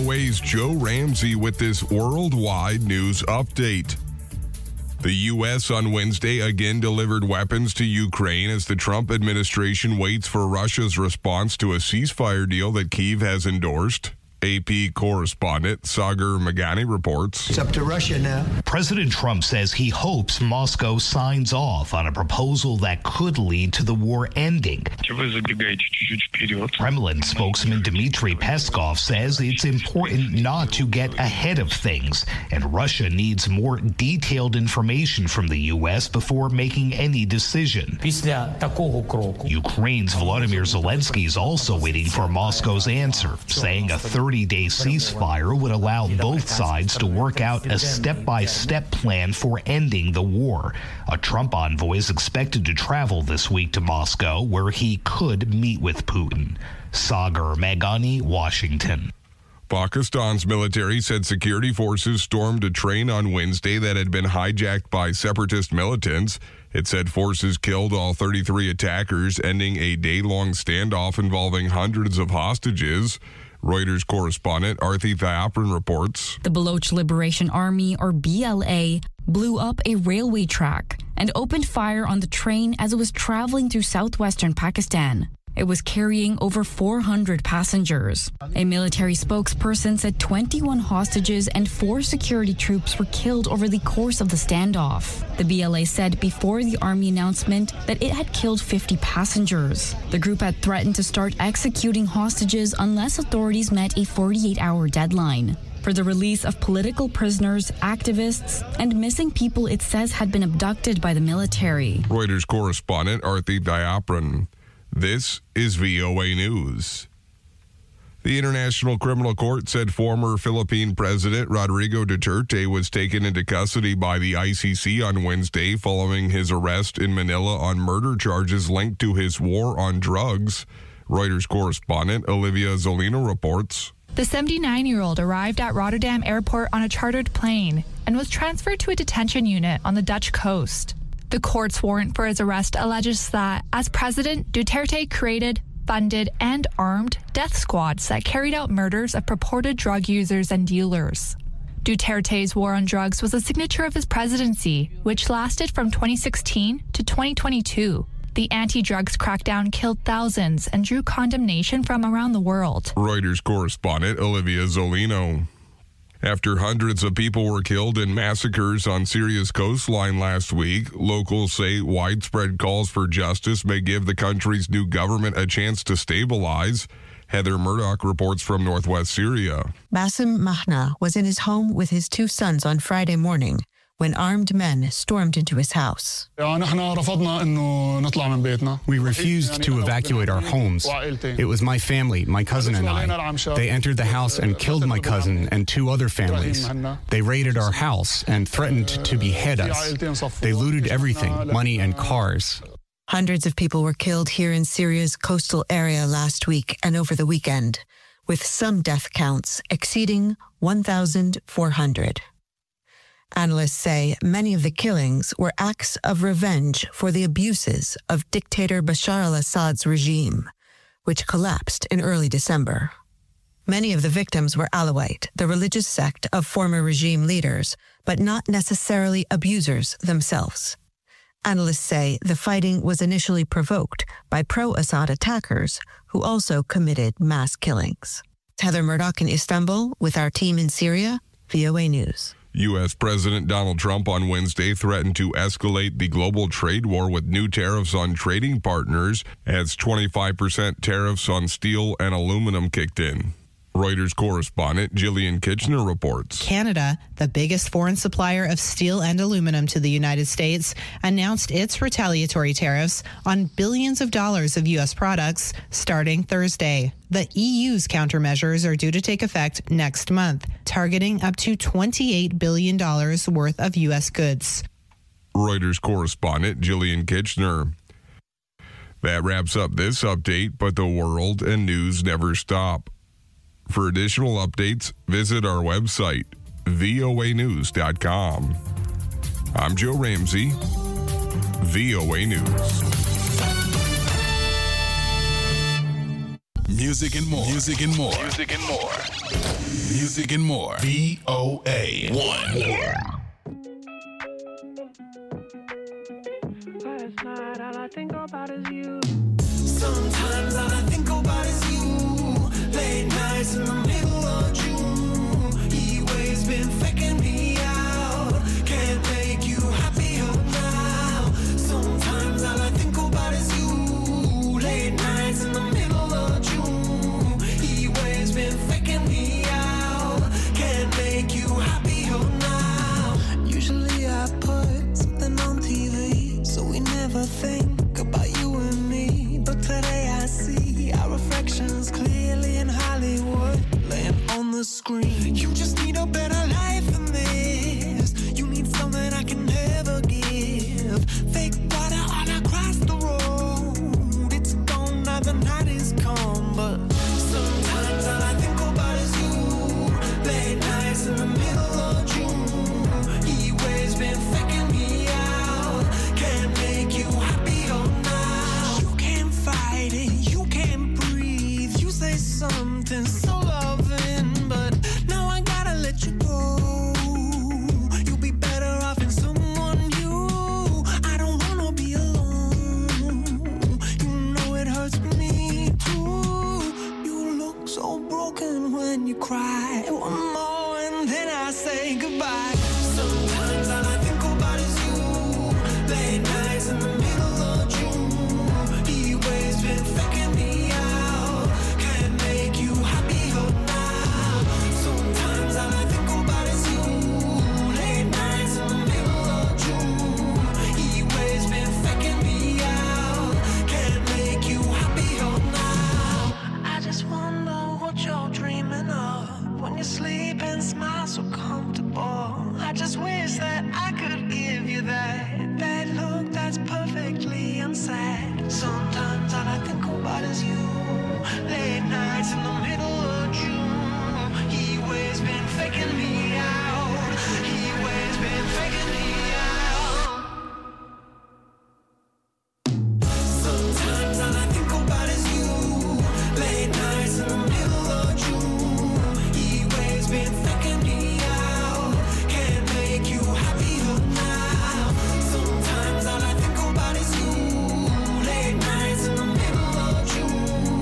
VOA's Joe Ramsey with this worldwide news update. The U.S. on Wednesday again delivered weapons to Ukraine as the Trump administration waits for Russia's response to a ceasefire deal that Kyiv has endorsed. AP correspondent Sagar Meghani reports. It's up to Russia now. President Trump says he hopes Moscow signs off on a proposal that could lead to the war ending. Kremlin spokesman Dmitry Peskov says it's important not to get ahead of things, and Russia needs more detailed information from the U.S. before making any decision. Ukraine's Volodymyr Zelensky is also waiting for Moscow's answer, saying a 30-day ceasefire would allow both sides to work out a step-by-step plan for ending the war. A Trump envoy is expected to travel this week to Moscow, where he could meet with Putin. Sagar Meghani, Washington. Pakistan's military said security forces stormed a train on Wednesday that had been hijacked by separatist militants. It said forces killed all 33 attackers, ending a day-long standoff involving hundreds of hostages. Reuters correspondent Arthi Thayapran reports. The Baloch Liberation Army, or BLA, blew up a railway track and opened fire on the train as it was traveling through southwestern Pakistan. It was carrying over 400 passengers. A military spokesperson said 21 hostages and 4 security troops were killed over the course of the standoff. The BLA said before the army announcement that it had killed 50 passengers. The group had threatened to start executing hostages unless authorities met a 48-hour deadline for the release of political prisoners, activists, and missing people it says had been abducted by the military. Reuters correspondent Arthi Thayapran. This is VOA News. The International Criminal Court said former Philippine President Rodrigo Duterte was taken into custody by the ICC on Wednesday following his arrest in Manila on murder charges linked to his war on drugs. Reuters correspondent Olivia Zolino reports. The 79-year-old arrived at Rotterdam Airport on a chartered plane and was transferred to a detention unit on the Dutch coast. The court's warrant for his arrest alleges that, as president, Duterte created, funded, and armed death squads that carried out murders of purported drug users and dealers. Duterte's war on drugs was a signature of his presidency, which lasted from 2016 to 2022. The anti-drugs crackdown killed thousands and drew condemnation from around the world. Reuters correspondent Olivia Zolino. After hundreds of people were killed in massacres on Syria's coastline last week, locals say widespread calls for justice may give the country's new government a chance to stabilize. Heather Murdoch reports from northwest Syria. Bassem Mahna was in his home with his 2 sons on Friday morning when armed men stormed into his house. We refused to evacuate our homes. It was my family, my cousin and I. They entered the house and killed my cousin and 2 other families. They raided our house and threatened to behead us. They looted everything, money and cars. Hundreds of people were killed here in Syria's coastal area last week and over the weekend, with some death counts exceeding 1,400. Analysts say many of the killings were acts of revenge for the abuses of dictator Bashar al-Assad's regime, which collapsed in early December. Many of the victims were Alawite, the religious sect of former regime leaders, but not necessarily abusers themselves. Analysts say the fighting was initially provoked by pro-Assad attackers who also committed mass killings. Heather Murdoch in Istanbul with our team in Syria, VOA News. U.S. President Donald Trump on Wednesday threatened to escalate the global trade war with new tariffs on trading partners as 25% tariffs on steel and aluminum kicked in. Reuters correspondent Jillian Kitchener reports. Canada, the biggest foreign supplier of steel and aluminum to the United States, announced its retaliatory tariffs on billions of dollars of U.S. products starting Thursday. The EU's countermeasures are due to take effect next month, targeting up to $28 billion worth of U.S. goods. Reuters correspondent Jillian Kitchener. That wraps up this update, but the world and news never stop. For additional updates, visit our website, voanews.com. I'm Joe Ramsey, VOA News. Music and more. Music and more. Music and more. Music and more. VOA 1. Last night, all I think about is you. Sometimes all I think about is you. Late nights in the middle of June. He waves been faking me out. Can't make you happier now. Sometimes all I think about is you. Late nights in the middle of June. He waves been faking me out. Can't make you happier now. Usually I put something on TV, so we never think about you and me. But today I see our reflections clearly in Hollywood, laying on the screen. You just need a better life than this. You need something I can never give. Fake water all across the road. It's gone now, the night is come. But sometimes all I think about is you. Late nights in the middle of June. He waves been faking me out. Can't make you happier now. You can't fight it, you can't breathe. You say something so loving, but now I gotta let you go. You'll be better off in someone new. I don't wanna be alone. You know it hurts me too. You look so broken when you cry. One more and then I say goodbye. Sometimes all I think about is you. Late nights in the middle of June. He waves been faking me out. Can't make you happier now. Sometimes all I think about is you. Late nights in the middle of June. He waves been faking me out. Can't make you happier now. I just wonder what you're dreaming of when you sleep and smile so comfortable. I just wish that I could give you that look that's perfectly unsaid. Sometimes all I think about is you. Late nights in the middle of June. He waves been faking me out. He waves been faking me out. Sometimes all I think about is you. Late nights in the middle of June. He waves been faking me out. Can't make you happier now. Sometimes all I think about is you. Late nights in the middle of June.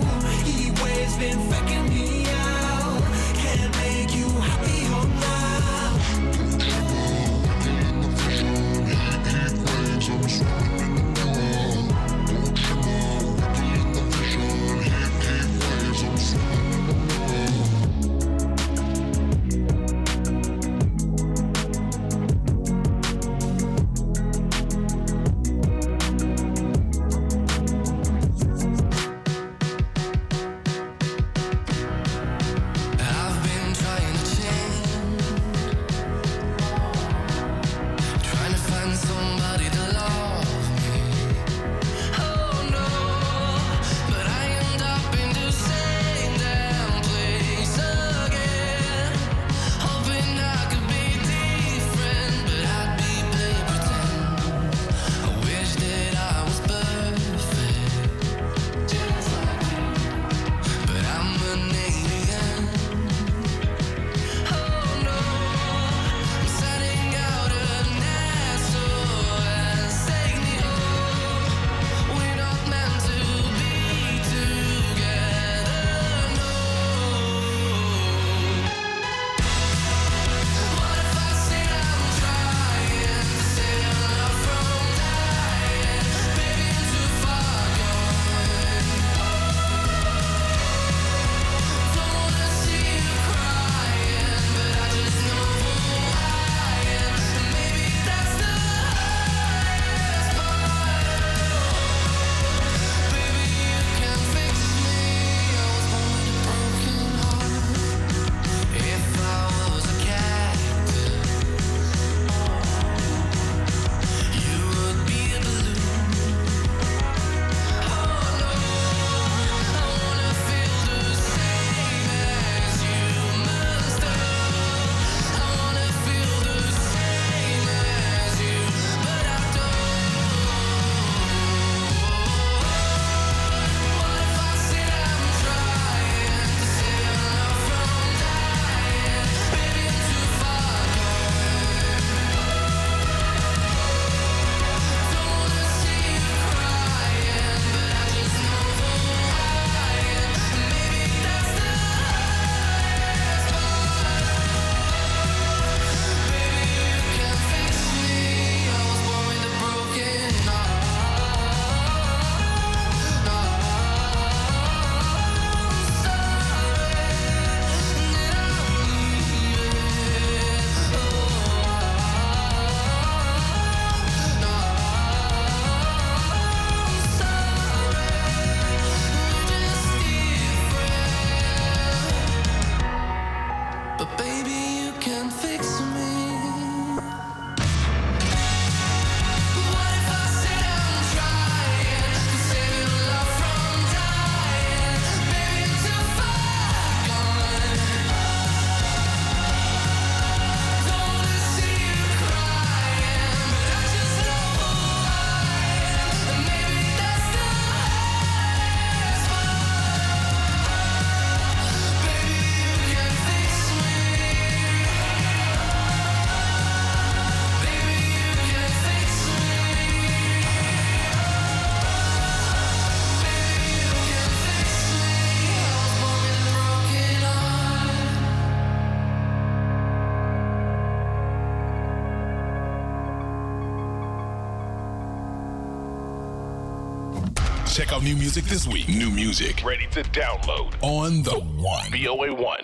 Check out new music this week. New music Ready to download on The One. VOA 1.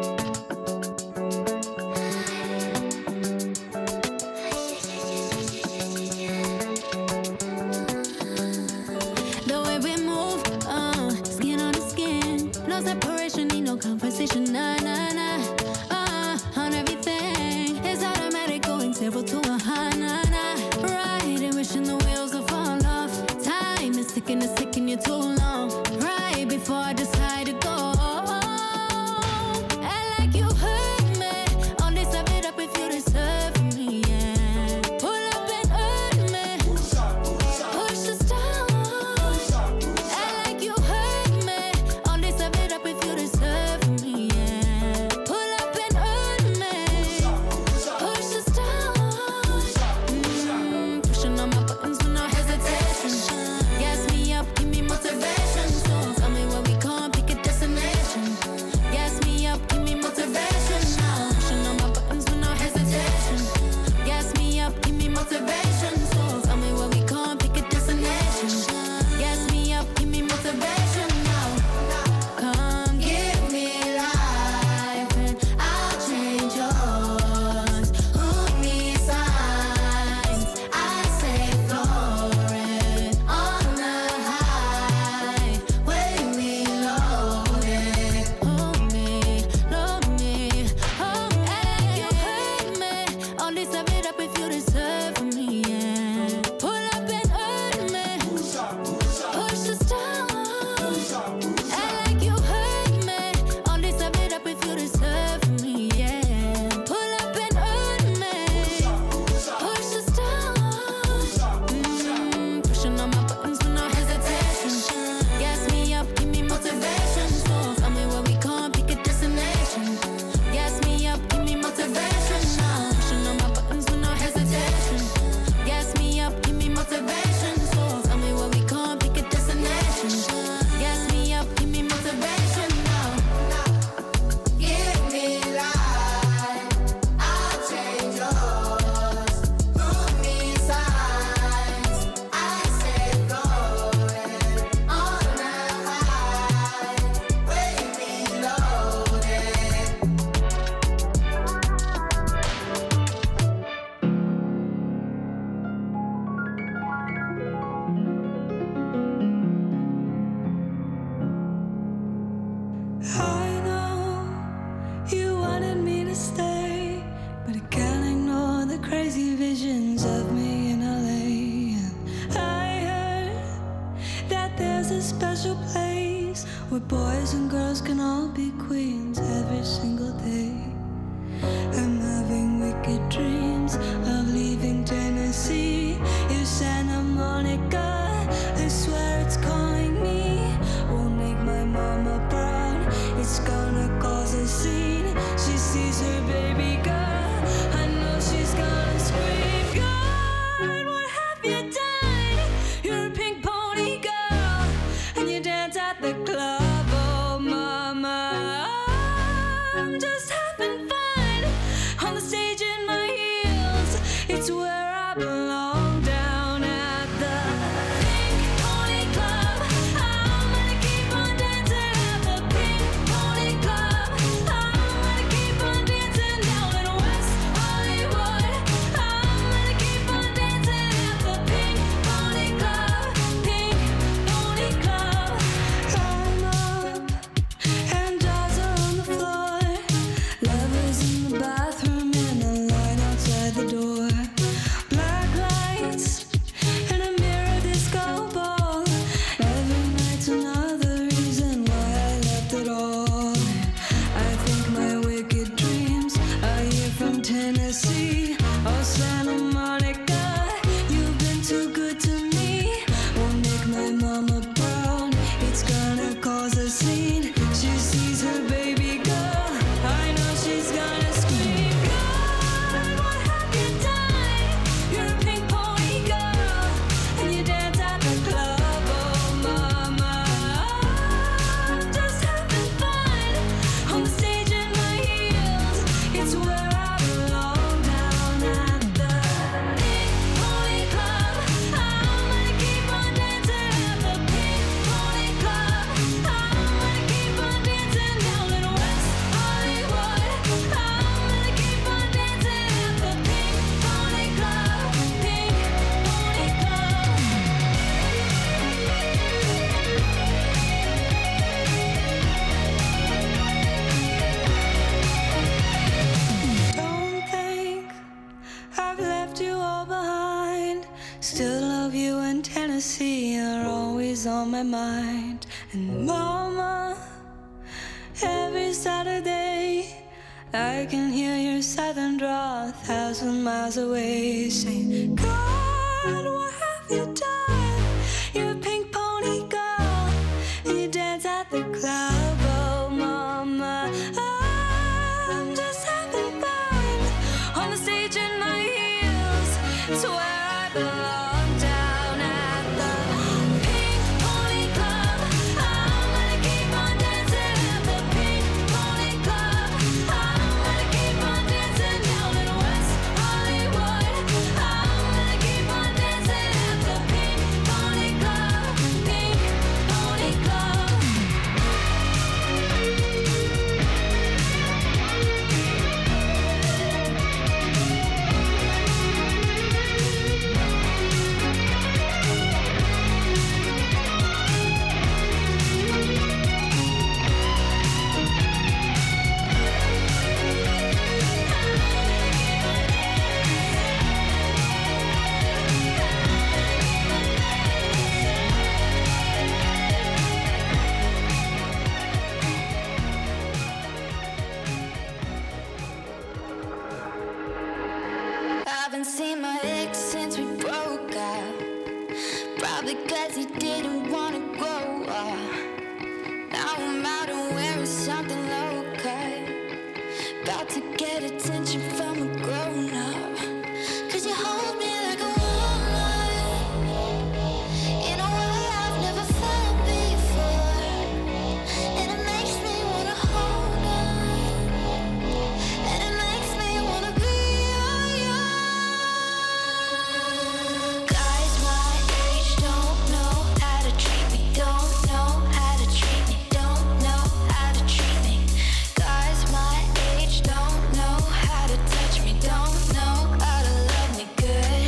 The way we move, skin on the skin. No separation, need no conversation. Nah, nah, nah. On everything. It's automatic, going 0 to 100. Nah, nah. Riding, wishing the wheels will fall off. Time is ticking, it's taking you too long. Right before I decide to go. And like you heard me, all this I it up if you deserve me, yeah. Pull up and hurt me. Push the stars. And like you heard me, all this I it up if you deserve me, yeah. Pull up and hurt me. Push the stars. Pushing on my buttons with no hesitation. Gas me up, give me motivation. So tell me where we come, pick a destination. Gas me up, give me motivation. Now pushing on my buttons with no hesitation. Gas me up, give me motivation. So tell me where we come, pick a destination. Gas me up, give me motivation. Now come give me life and I'll change yours. Who needs signs? I say florid on the high. Way we loaded. Hold me, love me. Oh, and you hurt me. All this I it up if you deserve me, yeah. Pull up and hurt me. Push the stars. And like you hurt me. All this I it up if you deserve me, yeah. Pull up and hurt me. Push the stars. Pushing on my buttons with no hesitation. Gas me up, give me motivation. So tell me where we come, pick a destination. Gas me up, give me motivation. Now pushing on my buttons with no hesitation. Gas me up, give me motivation. So tell me where we come, pick a destination. Gas me up, give me motivation. Now give me life, I'll change yours. Who needs signs? I say florid on the high. Way we loaded. I know you wanted me to stay, but I can't ignore the crazy visions of me in LA. And I heard that there's a special place where boys and girls can all be queens every single day. I'm having wicked dreams of leaving Tennessee. If Santa Monica, I swear it's calling me. Won't make my mama proud. It's gonna cause a scene. She sees her baby girl. I know she's gonna scream. God, what have you done? You're a pink pony girl, and you dance at the club. Oh, mama, I'm just having fun on the stage in my heels. you're always on my mind. And mama, every Saturday I can hear your southern drawl 1,000 miles away, saying, God, what have you done? You're a pink pony girl, and you dance at the club. Oh, mama, I'm just having fun on the stage in my heels. It's where I belong, down at the Pink Pony Club. I'm gonna keep on dancing at the Pink Pony Club. I'm gonna keep on dancing down in West Hollywood. I'm gonna keep on dancing at the Pink Pony Club. Pink Pony Club. Haven't seen my ex since we broke up. Probably 'cause he didn't wanna grow up. Now I'm out and wearing something low cut. About to get attention from a grown up. 'Cause you hold me like a woman in a way I've never felt before. And it makes me wanna hold on. And it makes me wanna be you. Guys my age don't know how to treat me. Don't know how to treat me. Don't know how to treat me. Guys my age don't know how to touch me. Don't know how to love me good.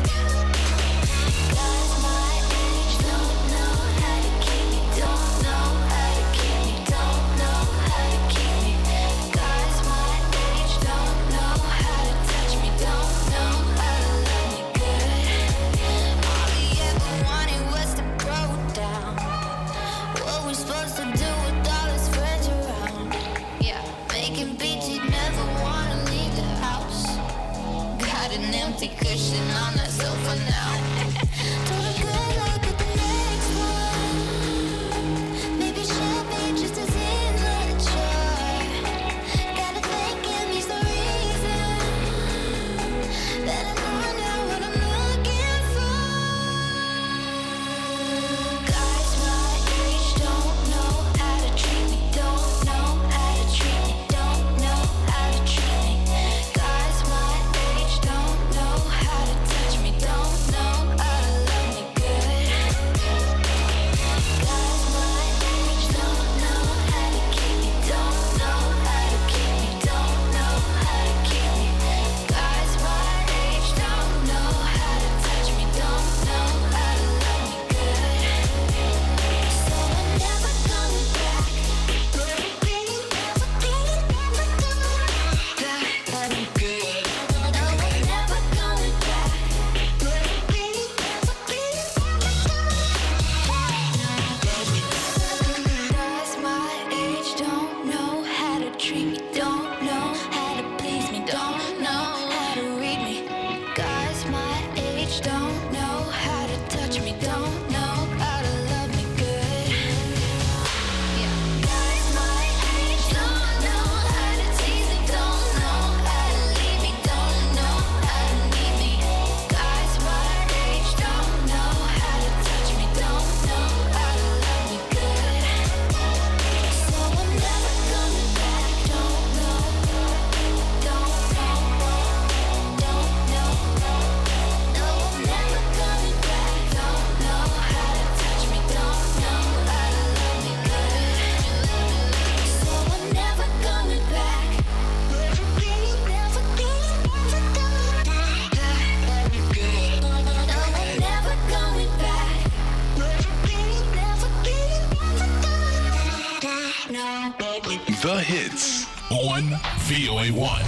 Guys my age don't know how to keep me. Don't know how to keep me. Don't know how to keep me. Guys my age don't know how to touch me. Don't know how to love me good. All he ever wanted was to grow down. What we supposed to do with all his friends around? Yeah, making beats, he'd never wanna leave the house. Got an empty cushion on that sofa now. Told her good luck with the next one. Maybe she'll be just as immature. Gotta thank him, he's the reason that I know now what I'm looking for. Guys my age don't know how to treat me. Don't know how to treat me. Don't know how to treat me. Guys my age don't know how to touch me. Don't know how to love me good. Guys my age don't know how to keep me. Don't know how to keep me. Don't know how to keep me. Guys my age don't know how to touch me. Don't know how to love me good. So I'm never coming back. Never coming back. Love me good. No, I'm never coming back. Guys my age don't know how to treat me. Don't know how to please me. Don't know how to read me. Guys my age don't know how to touch me. Don't know how to love me good. Guys my age don't know how to tease me. Don't know how to leave me. Don't know how to need me. Guys my age don't know how to touch me. Don't know how to love me good. So I'm never coming back. Don't know. Don't know. Don't know. No, I'm never coming back. Don't know how to touch me. Don't know how to love me good. So I'm never coming back. Never coming back. No, I'm never coming back. No. The hits on VOA1.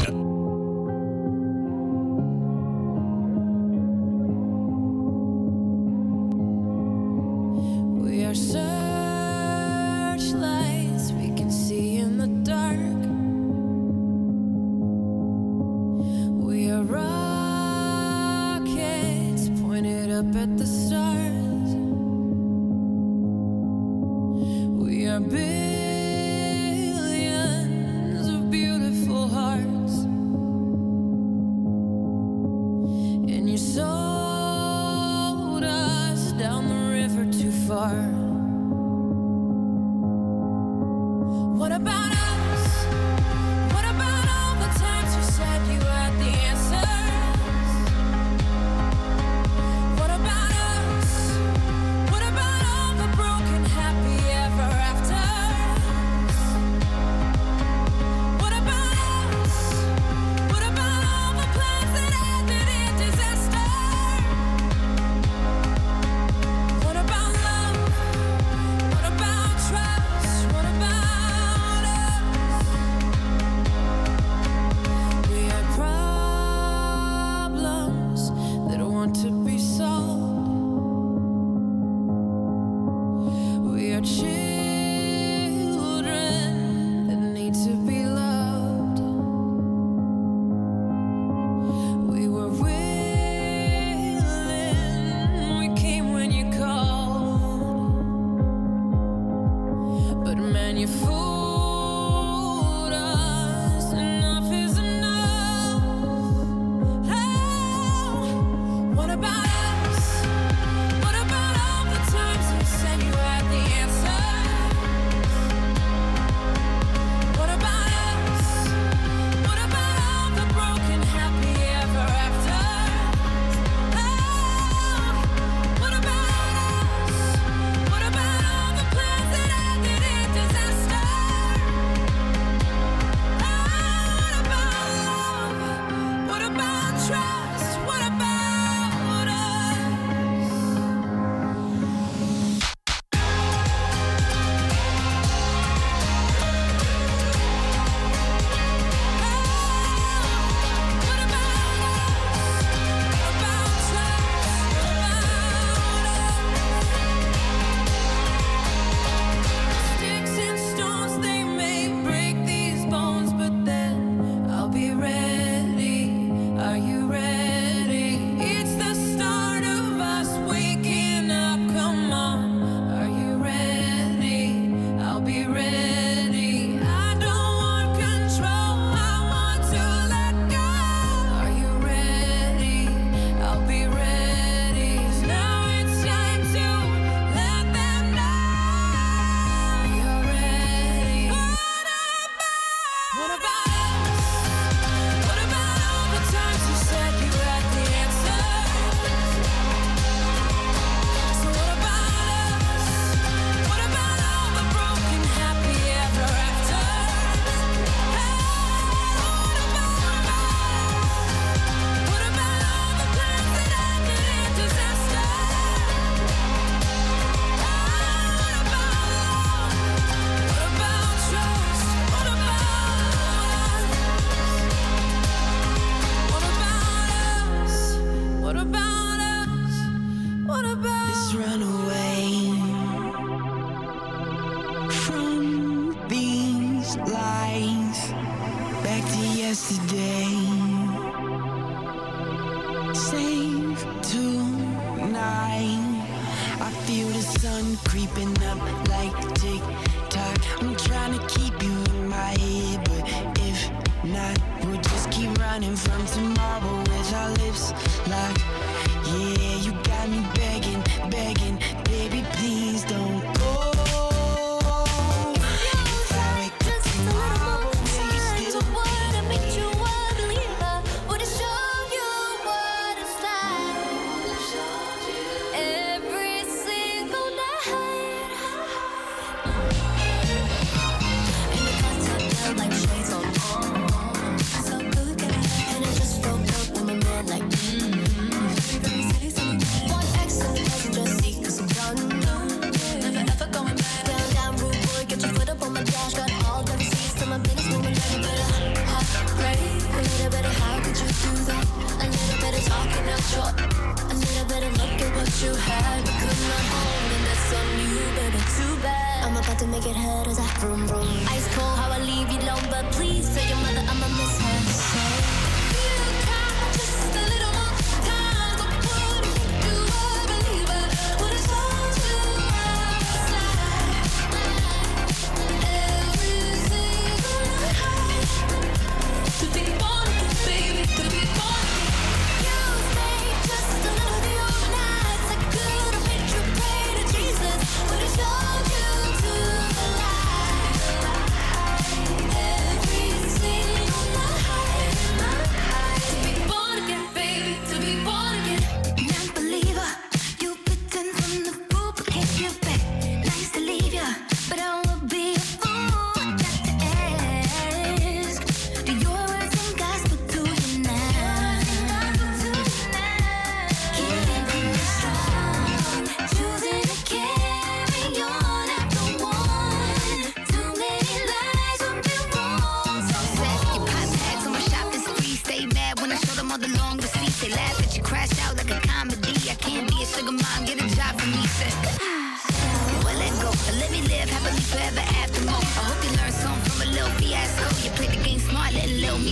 are billions of beautiful hearts, and you sold us down the river too far. What about us? What about all the times you said you had the answers? What about us? What about all the broken happy ever afters? What about us? What about all the plans that ended in disaster? What about love? What about trust? What about us? We have problems that want to be solved. We are children that need to be loved. We were willing, we came when you called, but man, you fooled us. Enough is enough. Oh, what about us? What about all the times you said you had the answer? What about us? What about all the broken happy ever after? Oh, what about us? What about all the plans that ended in disaster? Oh, what about love? What about trust? What about us? What about sticks and stones, they may break these bones, but then I'll be ready. Are you ready? It's the start of us waking up. Come on, are you ready? I'll be ready. I don't want control, I want to let go. Are you ready? I'll be ready. Now it's time to let them know you're ready. What about us? What about all the times you said you had the answers? So what about us? What about all the broken happy ever afters? What about all the plans that ended in disaster? What about love? What about trust? What about us? What about us? What about us? What about Let's run away from these lies back to yesterday. Save tonight. I feel the sun creeping up like tick-tock. I'm trying to keep you in my head, but if not, we'll just keep running from tomorrow with our lips locked. Yeah, you got me begging, begging, baby, please don't go. If I wake up tomorrow, will you still be Every single night.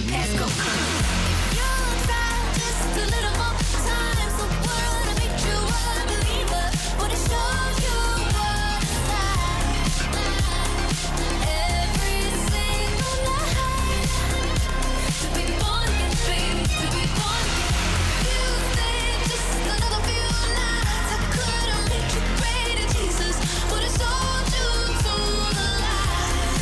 me past go come. You try just a little more time, so world to make you a believer. But it shows you what it's like. Every single night. To be born again, baby, to be born again. You think just another few nights I could have made you greater, Jesus. But it's all due to the light.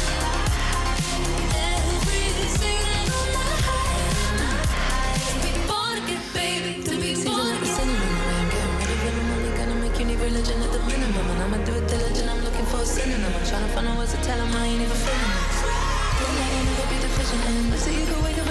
Every single night. To be born again, baby, to be born again. I'm getting ready for the money, gonna make you need religion at the minimum. And I'ma do it diligent, I'm looking for a synonym. I'm trying to find out what to tell him, I ain't even feeling it. Then I ain't never be the vision. And so you can wake up